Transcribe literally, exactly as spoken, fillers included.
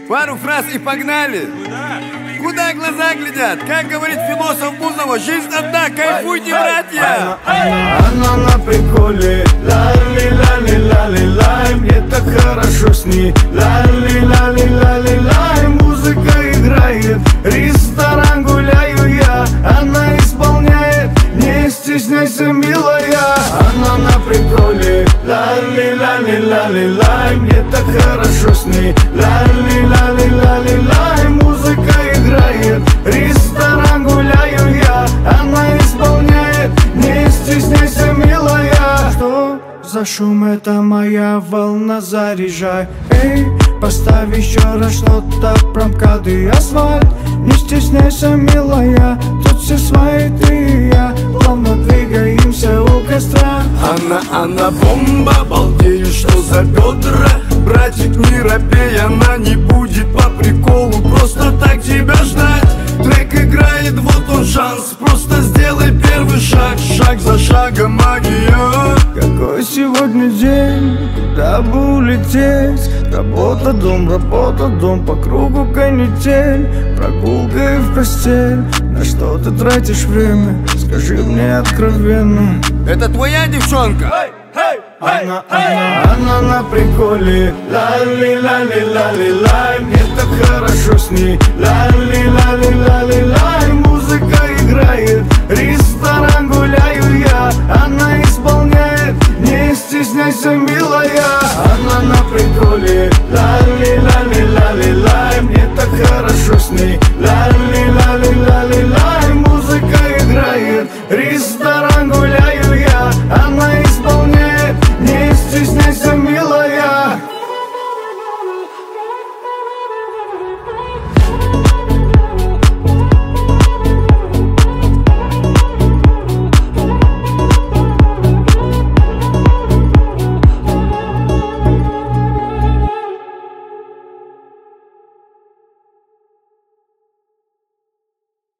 Пару фраз и погнали. Куда глаза глядят? Как говорит философ Бузова, жизнь одна, кайфуйте, братья! Она на приколе, лали-лали-лали-лай, мне так хорошо с ней, лали-лали-лали-лай, музыка играет, ресторан гуляю я, она исполняет, не стесняйся, милая. Она на приколе, лали-лали-лали-лай, мне так хорошо с ней, лали-лали-лали-лай, музыка играет, ресторан гуляю я, она исполняет, не стесняйся, милая. Что за шум, это моя волна, заряжай. Эй, поставь еще раз что-то про МКАД и асфальт. Не стесняйся, милая, тут все свои, ты и я, плавно двигаемся у костра. Она, она бомба, балдею, что за бедра. Братик, не робей, она не будет по приколу просто так тебя ждать. Трек играет, вот он шанс, просто сделай первый шаг, шаг за шагом магия. Какой сегодня день, куда бы улететь? Работа, дом, работа, дом, по кругу канитель, прогулка и в постель. На что ты тратишь время, скажи мне откровенно. Это твоя девчонка? Она, она, она на приколе, лали-лали-лали-лай, мне так хорошо с ней, лали-лали-лали-лай, музыка играет, ресторан гуляю я, она исполняет, не стесняйся, милая. Она на приколе, лали-лали-лали-лай, мне так хорошо с ней, лали